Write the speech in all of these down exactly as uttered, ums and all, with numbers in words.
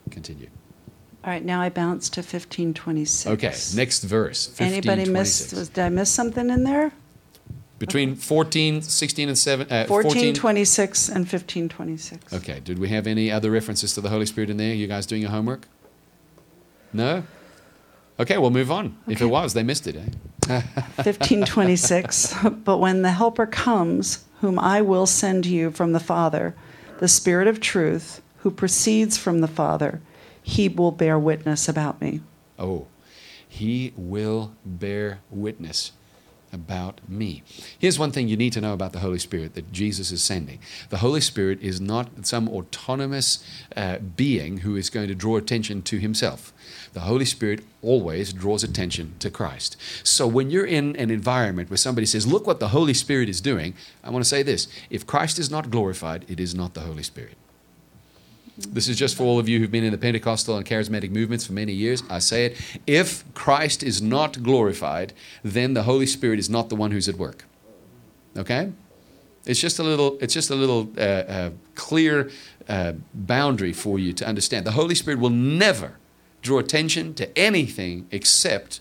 Continue. All right, now I bounce to fifteen twenty-six. Okay, next verse. Anybody miss? Was, did I miss something in there? Between okay. fourteen, sixteen, and seven. Uh, fourteen twenty-six and fifteen twenty-six. Okay. Did we have any other references to the Holy Spirit in there? You guys doing your homework? No. Okay, we'll move on. Okay. If it was, they missed it. Eh? fifteen twenty-six. But when the Helper comes, whom I will send you from the Father, the Spirit of truth, who proceeds from the Father, he will bear witness about me. Oh, he will bear witness about me. Here's one thing you need to know about the Holy Spirit that Jesus is sending. The Holy Spirit is not some autonomous uh, being who is going to draw attention to himself. The Holy Spirit always draws attention to Christ. So when you're in an environment where somebody says, look what the Holy Spirit is doing, I want to say this. If Christ is not glorified, it is not the Holy Spirit. This is just for all of you who've been in the Pentecostal and charismatic movements for many years. I say it. If Christ is not glorified, then the Holy Spirit is not the one who's at work. Okay? It's just a little, it's just a little uh, uh, clear uh, boundary for you to understand. The Holy Spirit will never draw attention to anything except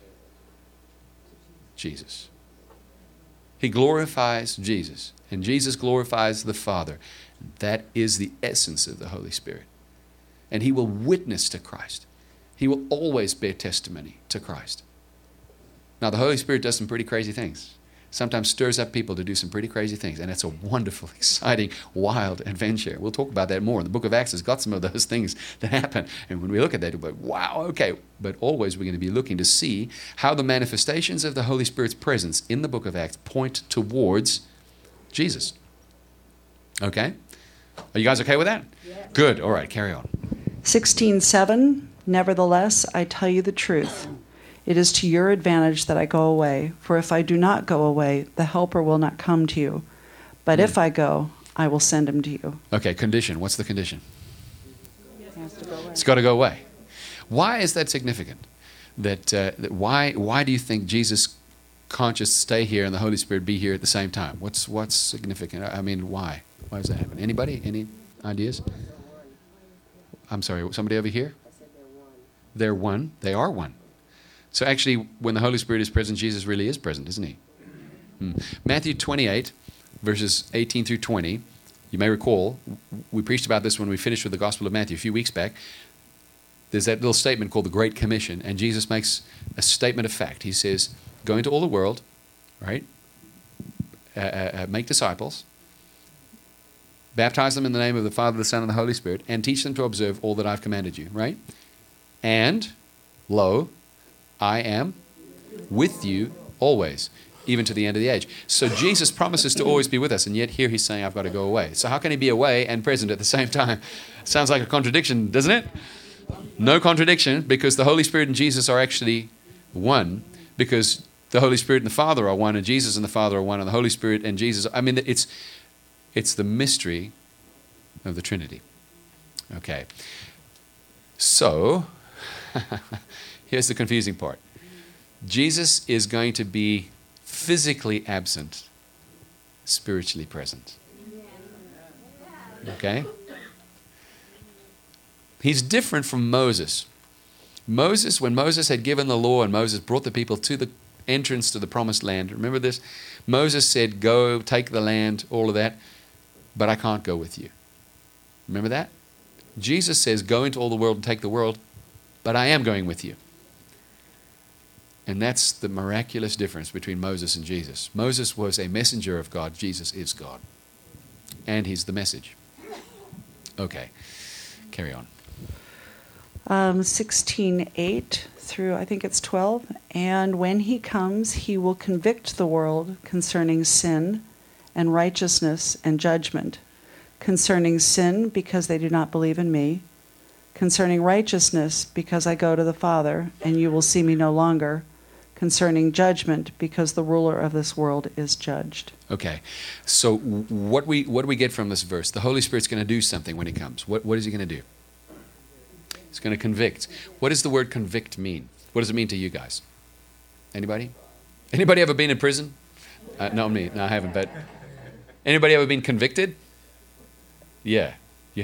Jesus. He glorifies Jesus, and Jesus glorifies the Father. That is the essence of the Holy Spirit. And he will witness to Christ. He will always bear testimony to Christ. Now, the Holy Spirit does some pretty crazy things. Sometimes stirs up people to do some pretty crazy things. And it's a wonderful, exciting, wild adventure. We'll talk about that more. The book of Acts has got some of those things that happen. And when we look at that, we're like, wow, okay. But always we're going to be looking to see how the manifestations of the Holy Spirit's presence in the book of Acts point towards Jesus. Okay? Are you guys okay with that? Yes. Good. All right, carry on. sixteen seven. Nevertheless, I tell you the truth. It is to your advantage that I go away. For if I do not go away, the Helper will not come to you. But mm. if I go, I will send him to you. Okay, condition. What's the condition? It has to go away. It's got to go away. Why is that significant? That, uh, that why why do you think Jesus can't just stay here and the Holy Spirit be here at the same time? What's what's significant? I mean, why? Why does that happen? Anybody? Any ideas? I'm sorry, somebody over here? I said they're one. They're one. They are one. So actually, when the Holy Spirit is present, Jesus really is present, isn't he? Hmm. Matthew twenty-eight, verses eighteen through twenty. You may recall, we preached about this when we finished with the Gospel of Matthew a few weeks back. There's that little statement called the Great Commission, and Jesus makes a statement of fact. He says, go into all the world, right? Uh, uh, make disciples. Baptize them in the name of the Father, the Son, and the Holy Spirit, and teach them to observe all that I've commanded you, right? And, lo, I am with you always, even to the end of the age. So Jesus promises to always be with us, and yet here he's saying, I've got to go away. So how can he be away and present at the same time? Sounds like a contradiction, doesn't it? No contradiction, because the Holy Spirit and Jesus are actually one, because the Holy Spirit and the Father are one, and Jesus and the Father are one, and the Holy Spirit and Jesus. I mean, it's it's the mystery of the Trinity. Okay. So, here's the confusing part. Jesus is going to be physically absent, spiritually present. Okay? He's different from Moses. Moses, when Moses had given the law and Moses brought the people to the entrance to the promised land, remember this? Moses said, go, take the land, all of that, but I can't go with you. Remember that? Jesus says, go into all the world and take the world, but I am going with you. And that's the miraculous difference between Moses and Jesus. Moses was a messenger of God. Jesus is God. And he's the message. Okay, carry on. Um, sixteen eight through, I think it's twelve. And when he comes, he will convict the world concerning sin and righteousness and judgment. Concerning sin, because they do not believe in me. Concerning righteousness, because I go to the Father, and you will see me no longer. Concerning judgment, because the ruler of this world is judged. Okay, so what we what do we get from this verse? The Holy Spirit's going to do something when he comes. What what is he going to do? He's going to convict. What does the word convict mean? What does it mean to you guys? Anybody? Anybody ever been in prison? Uh, not me. No, I haven't. But anybody ever been convicted? Yeah, you have.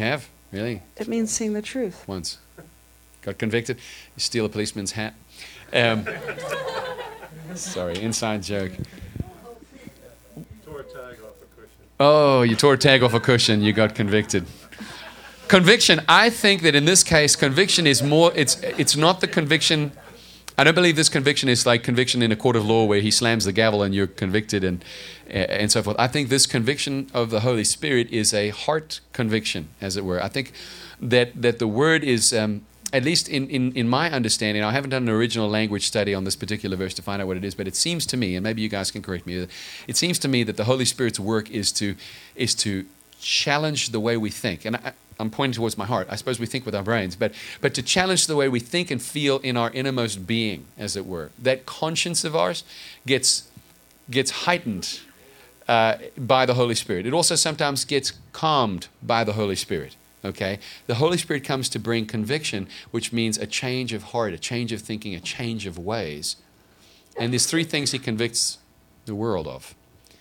Really? It means seeing the truth. Once. Got convicted? You steal a policeman's hat. Um, sorry, inside joke. Tore a tag off a cushion. Oh, you tore a tag off a cushion, you got convicted. Conviction, I think that in this case, conviction is more, it's it's not the conviction, I don't believe this conviction is like conviction in a court of law where he slams the gavel and you're convicted and and so forth. I think this conviction of the Holy Spirit is a heart conviction, as it were. I think that, that the word is, um, at least in, in, in my understanding, I haven't done an original language study on this particular verse to find out what it is, but it seems to me, and maybe you guys can correct me, it seems to me that the Holy Spirit's work is to is to challenge the way we think. And I, I'm pointing towards my heart. I suppose we think with our brains, but but to challenge the way we think and feel in our innermost being, as it were. That conscience of ours gets gets heightened uh, by the Holy Spirit. It also sometimes gets calmed by the Holy Spirit. Okay, the Holy Spirit comes to bring conviction, which means a change of heart, a change of thinking, a change of ways. And there's three things He convicts the world of.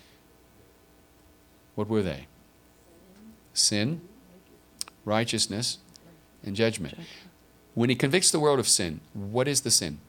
What were they? Sin, righteousness, and judgment. When He convicts the world of sin, what is the sin?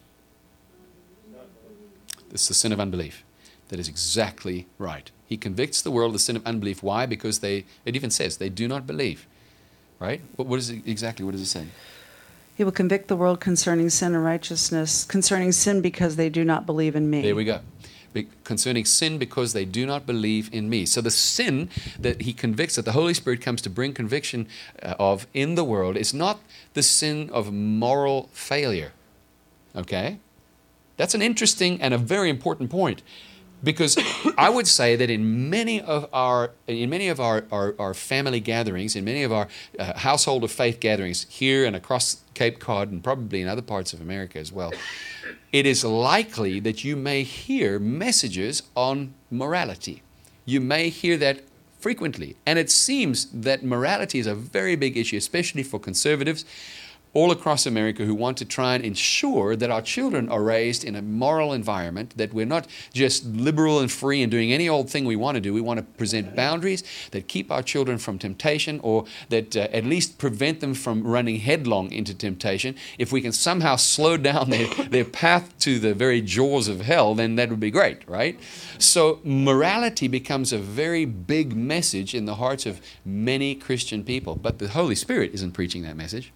It's the sin of unbelief. That is exactly right. He convicts the world of the sin of unbelief. Why? Because they, it even says, they do not believe. Right? What, what is it exactly? What does it say? He will convict the world concerning sin and righteousness, concerning sin because they do not believe in me. There we go. Be- concerning sin because they do not believe in me. So the sin that He convicts, that the Holy Spirit comes to bring conviction uh, of in the world, is not the sin of moral failure. Okay? That's an interesting and a very important point. Because I would say that in many of our in many of our, our, our family gatherings, in many of our uh, household of faith gatherings here and across Cape Cod and probably in other parts of America as well, it is likely that you may hear messages on morality. You may hear that frequently. And it seems that morality is a very big issue, especially for conservatives all across America who want to try and ensure that our children are raised in a moral environment, that we're not just liberal and free and doing any old thing we want to do. We want to present boundaries that keep our children from temptation, or that uh, at least prevent them from running headlong into temptation. If we can somehow slow down their, their path to the very jaws of hell, then that would be great, right? So morality becomes a very big message in the hearts of many Christian people. But the Holy Spirit isn't preaching that message.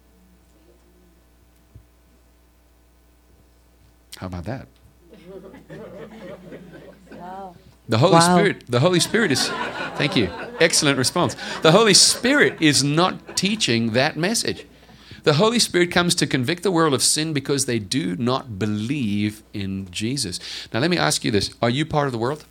How about that? Wow. The Holy Wow. Spirit, the Holy Spirit is, thank you, excellent response. The Holy Spirit is not teaching that message. The Holy Spirit comes to convict the world of sin because they do not believe in Jesus. Now let me ask you this, are you part of the world?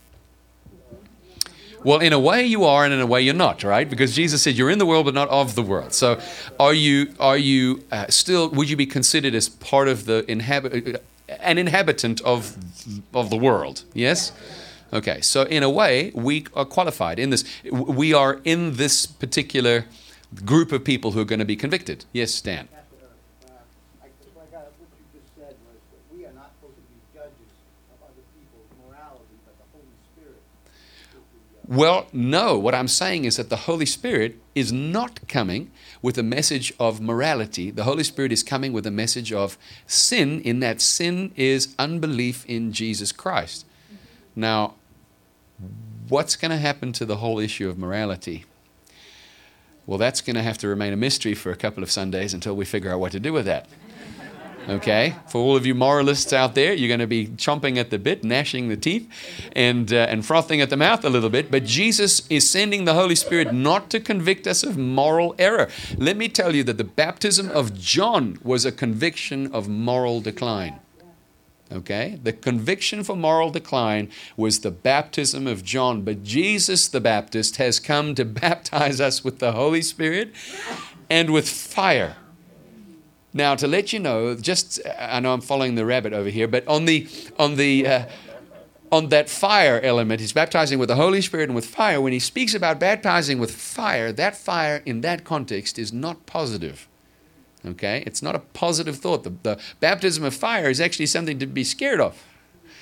Well, in a way you are, and in a way you're not, right? Because Jesus said you're in the world, but not of the world. So are you, are you uh, still, would you be considered as part of the inhabit? An inhabitant of of the world, yes? Okay, so in a way, we are qualified in this. We are in this particular group of people who are going to be convicted. Yes, Dan? Uh, I, what you just said was that we are not supposed to be judges of other people's morality, but the Holy Spirit is the, uh, Well, no. What I'm saying is that the Holy Spirit is not coming with a message of morality. The Holy Spirit is coming with a message of sin, in that sin is unbelief in Jesus Christ. Now, what's going to happen to the whole issue of morality? Well, that's going to have to remain a mystery for a couple of Sundays until we figure out what to do with that. Okay? For all of you moralists out there, you're going to be chomping at the bit, gnashing the teeth, and uh, and frothing at the mouth a little bit. But Jesus is sending the Holy Spirit not to convict us of moral error. Let me tell you that the baptism of John was a conviction of moral decline. Okay? The conviction for moral decline was the baptism of John. But Jesus the Baptist has come to baptize us with the Holy Spirit and with fire. Now, to let you know, just I know I'm following the rabbit over here, but on the on the uh, on that fire element, he's baptizing with the Holy Spirit and with fire. When he speaks about baptizing with fire, that fire in that context is not positive. Okay, it's not a positive thought. The, the baptism of fire is actually something to be scared of,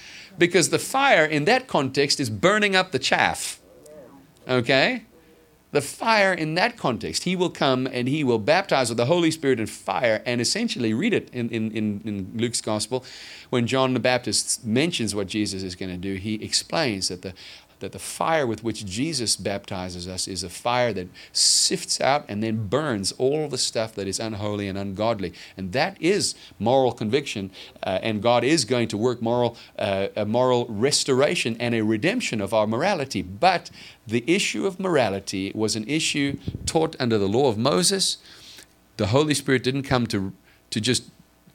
because the fire in that context is burning up the chaff. Okay. The fire in that context, he will come and he will baptize with the Holy Spirit and fire. And essentially, read it in, in, in, in Luke's gospel. When John the Baptist mentions what Jesus is going to do, he explains that the that the fire with which Jesus baptizes us is a fire that sifts out and then burns all the stuff that is unholy and ungodly. And that is moral conviction, uh, and God is going to work moral, uh, a moral restoration and a redemption of our morality. But the issue of morality was an issue taught under the law of Moses. The Holy Spirit didn't come to, to just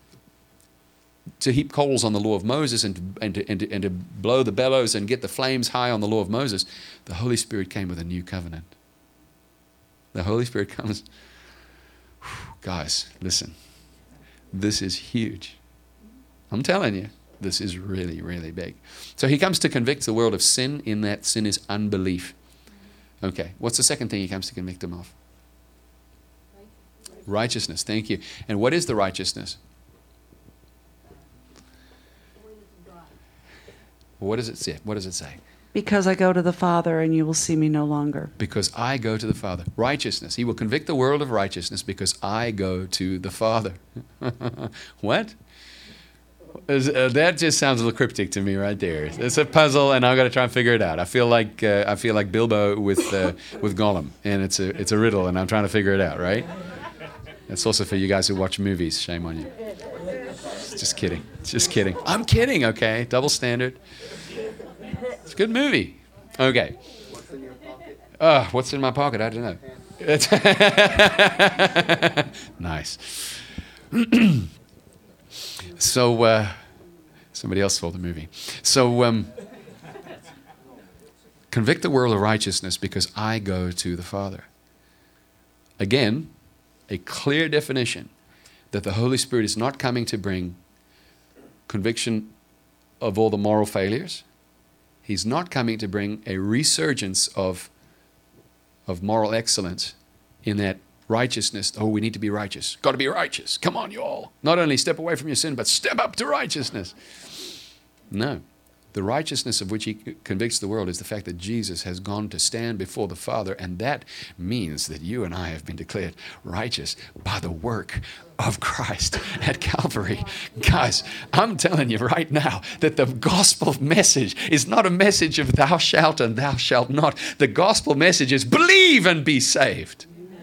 to heap coals on the law of Moses and to, and, to, and, to, and to blow the bellows and get the flames high on the law of Moses. The Holy Spirit came with a new covenant. The Holy Spirit comes. Whew, guys, listen. This is huge. I'm telling you, this is really, really big. So he comes to convict the world of sin, in that sin is unbelief. Okay, what's the second thing he comes to convict them of? Righteousness. Righteousness, thank you. And what is the righteousness? What does it say? What does it say? Because I go to the Father and you will see me no longer. Because I go to the Father. Righteousness. He will convict the world of righteousness because I go to the Father. What? Is, uh, that just sounds a little cryptic to me right there. It's a puzzle, and I've got to try and figure it out. I feel like uh, I feel like Bilbo with uh, with Gollum, and it's a it's a riddle, and I'm trying to figure it out. Right? That's also for you guys who watch movies. Shame on you. Just kidding. Just kidding. I'm kidding, okay? Double standard. It's a good movie. Okay. What's in your pocket? Uh, what's in my pocket? I don't know. Nice. So, uh, somebody else saw the movie. So, um, convict the world of righteousness because I go to the Father. Again, a clear definition that the Holy Spirit is not coming to bring conviction of all the moral failures. He's not coming to bring a resurgence of, of moral excellence in that righteousness. Oh, we need to be righteous. Got to be righteous. Come on, you all. Not only step away from your sin, but step up to righteousness. No. The righteousness of which he convicts the world is the fact that Jesus has gone to stand before the Father, and that means that you and I have been declared righteous by the work of Christ at Calvary. Guys, I'm telling you right now that the gospel message is not a message of thou shalt and thou shalt not. The gospel message is believe and be saved.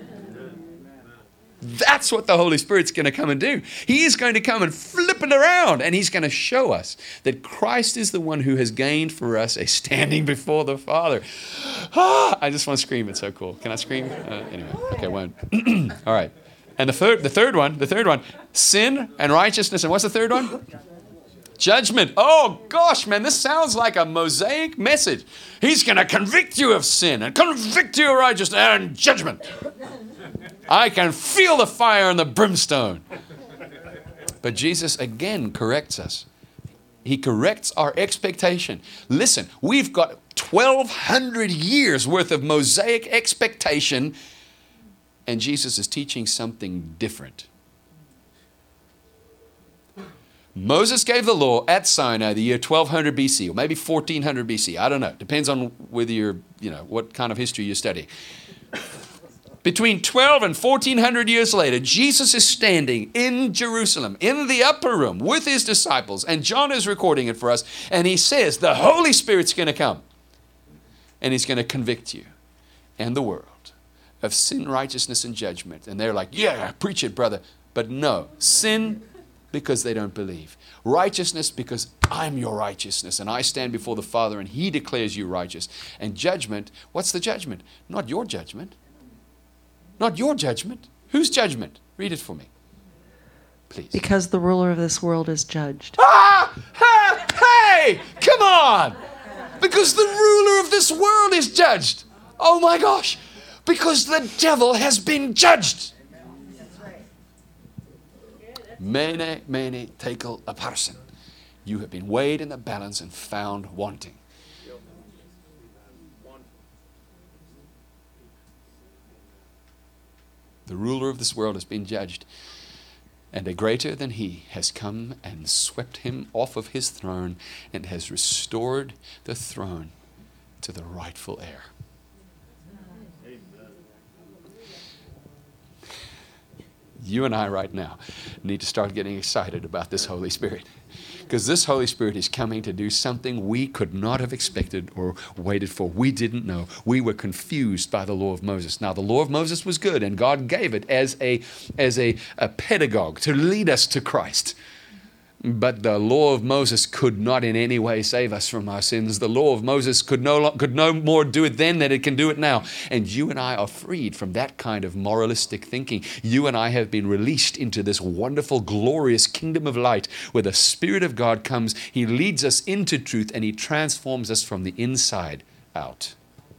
That's what the Holy Spirit's going to come and do. He is going to come and flip it around, and he's going to show us that Christ is the one who has gained for us a standing before the Father. Ah, I just want to scream. It's so cool. Can I scream? Uh, anyway, okay, I won't. All right. And the third, the third one, the third one, sin and righteousness. And what's the third one? Judgment. Oh, gosh, man, this sounds like a Mosaic message. He's going to convict you of sin and convict you of righteousness and judgment. I can feel the fire and the brimstone. But Jesus again corrects us. He corrects our expectation. Listen, we've got twelve hundred years worth of Mosaic expectation, and Jesus is teaching something different. Moses gave the law at Sinai the year twelve hundred B C, or maybe fourteen hundred B C. I don't know. Depends on whether you're, you know, what kind of history you study. Between twelve and fourteen hundred years later, Jesus is standing in Jerusalem, in the upper room with his disciples, and John is recording it for us, and he says, the Holy Spirit's going to come, and he's going to convict you and the world of sin, righteousness, and judgment. And they're like, yeah, preach it, brother. But no, sin because they don't believe. Righteousness because I'm your righteousness, and I stand before the Father, and he declares you righteous. And judgment, what's the judgment? Not your judgment. Not your judgment. Whose judgment? Read it for me, please. Because the ruler of this world is judged. Ah! Hey! Hey! Come on! Because the ruler of this world is judged. Oh my gosh! Because the devil has been judged. Mene, mene, tekel, aparsin. You have been weighed in the balance and found wanting. The ruler of this world has been judged, and a greater than he has come and swept him off of his throne and has restored the throne to the rightful heir. Amen. you and I right now need to start getting excited about this Holy Spirit. Because this Holy Spirit is coming to do something we could not have expected or waited for. We didn't know. We were confused by the law of Moses. Now, the law of Moses was good, and God gave it as a, as a, a pedagogue to lead us to Christ. But the law of Moses could not in any way save us from our sins. The law of Moses could no, lo- could no more do it then than it can do it now. And you and I are freed from that kind of moralistic thinking. You and I have been released into this wonderful, glorious kingdom of light where the Spirit of God comes. He leads us into truth and He transforms us from the inside out.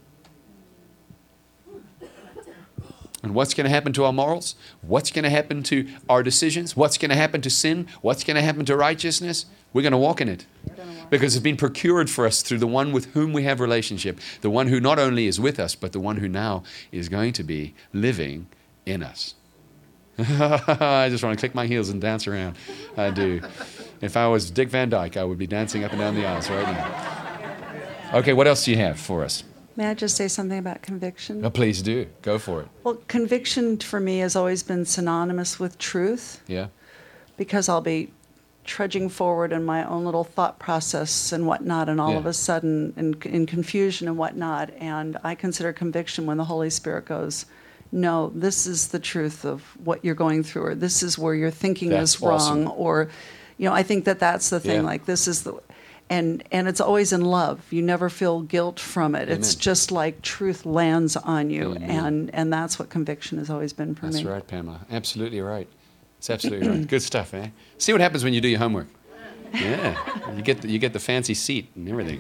And what's going to happen to our morals? What's going to happen to our decisions? What's going to happen to sin? What's going to happen to righteousness? We're going to walk in it. Because it's been procured for us through the one with whom we have relationship. The one who not only is with us, but the one who now is going to be living in us. I just want to click my heels and dance around. I do. If I was Dick Van Dyke, I would be dancing up and down the aisles right now. Okay, what else do you have for us? May I just say something about conviction? Oh, please do. Go for it. Well, conviction for me has always been synonymous with truth. Yeah. Because I'll be trudging forward in my own little thought process and whatnot, and all Yeah. of a sudden in, in confusion and whatnot. And I consider conviction when the Holy Spirit goes, no, this is the truth of what you're going through, or this is where your thinking That's is wrong, awesome. or, you know, I think that that's the thing. Yeah. Like this is the, and and it's always in love. You never feel guilt from it. Amen. It's just like truth lands on you, Amen. and and that's what conviction has always been for That's me. right, Pamela. Absolutely right. It's absolutely right. Good stuff, eh? See what happens when you do your homework. Yeah, you get the, you get the fancy seat and everything.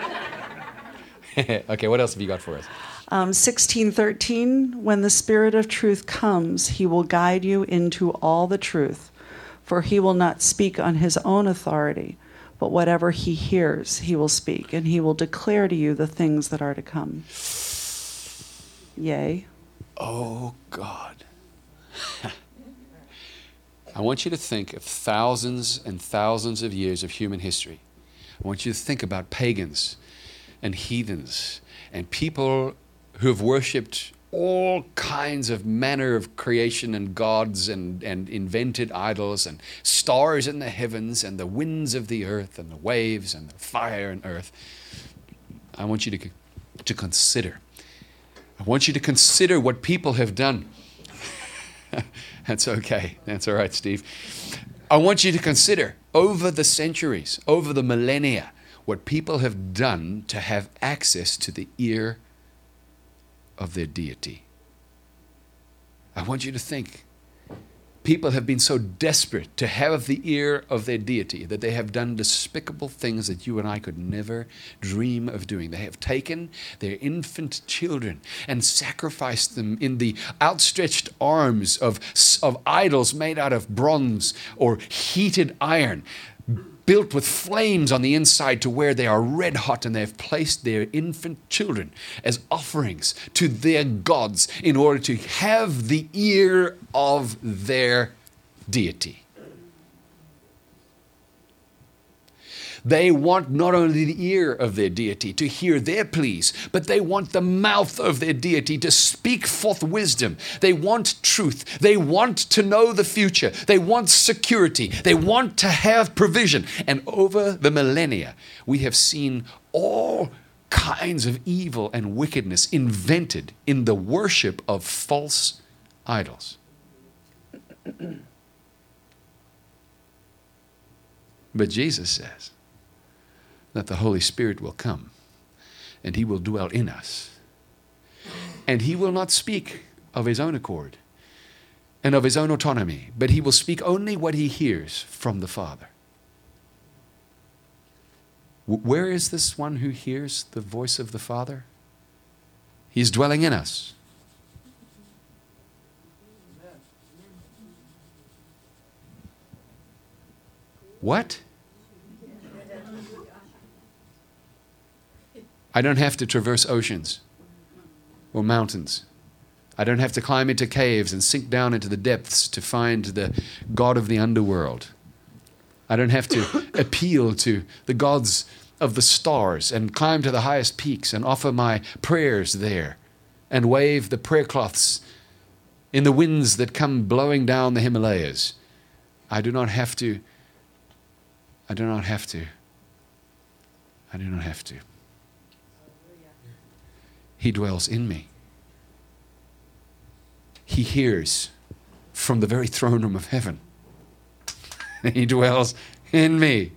Okay, what else have you got for us? Um, sixteen thirteen, when the Spirit of truth comes, He will guide you into all the truth, for He will not speak on His own authority, but whatever He hears, He will speak, and He will declare to you the things that are to come. Yea. Oh, God. I want you to think of thousands and thousands of years of human history. I want you to think about pagans and heathens and people who have worshipped all kinds of manner of creation and gods and, and invented idols and stars in the heavens and the winds of the earth and the waves and the fire and earth. I want you to, to consider. I want you to consider what people have done. That's okay. That's all right, Steve. I want you to consider over the centuries, over the millennia, what people have done to have access to the ear of their deity. I want you to think. People have been so desperate to have the ear of their deity that they have done despicable things that you and I could never dream of doing. They have taken their infant children and sacrificed them in the outstretched arms of, of idols made out of bronze or heated iron, built with flames on the inside to where they are red hot, and they have placed their infant children as offerings to their gods in order to have the ear of their deity. They want not only the ear of their deity to hear their pleas, but they want the mouth of their deity to speak forth wisdom. They want truth. They want to know the future. They want security. They want to have provision. And over the millennia, we have seen all kinds of evil and wickedness invented in the worship of false idols. But Jesus says that the Holy Spirit will come and He will dwell in us. And He will not speak of His own accord and of His own autonomy, but He will speak only what He hears from the Father. W- where is this one who hears the voice of the Father? He's dwelling in us. What? I don't have to traverse oceans or mountains. I don't have to climb into caves and sink down into the depths to find the God of the underworld. I don't have to appeal to the gods of the stars and climb to the highest peaks and offer my prayers there and wave the prayer cloths in the winds that come blowing down the Himalayas. I do not have to, I do not have to, I do not have to. He dwells in me. He hears from the very throne room of heaven. He dwells in me.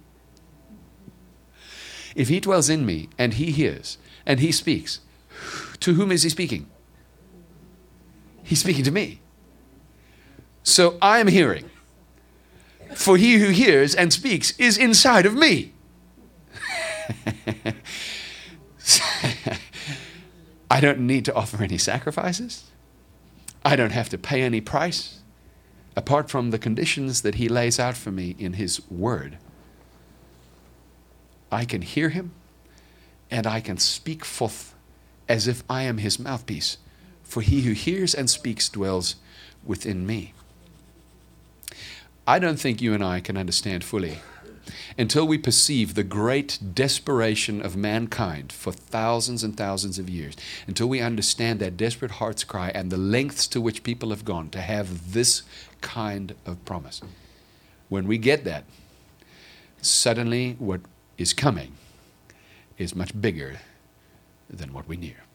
If he dwells in me and he hears and he speaks, to whom is he speaking? He's speaking to me. So I am hearing. For he who hears and speaks is inside of me. I don't need to offer any sacrifices. I don't have to pay any price apart from the conditions that he lays out for me in his word. I can hear him and I can speak forth as if I am his mouthpiece. For he who hears and speaks dwells within me. I don't think you and I can understand fully until we perceive the great desperation of mankind for thousands and thousands of years, until we understand that desperate heart's cry and the lengths to which people have gone to have this kind of promise. When we get that, suddenly what is coming is much bigger than what we knew.